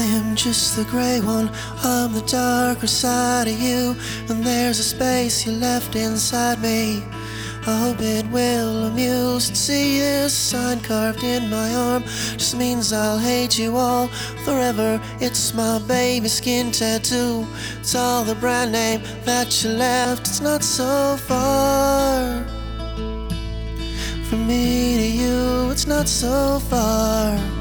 am just the gray one, I'm the darker side of you, and there's a space you left inside me. I hope it will amuse to see this sign carved in my arm. Just means I'll hate you all forever. It's my baby skin tattoo. It's all the brand name that you left. It's not so far from me to you. It's not so far.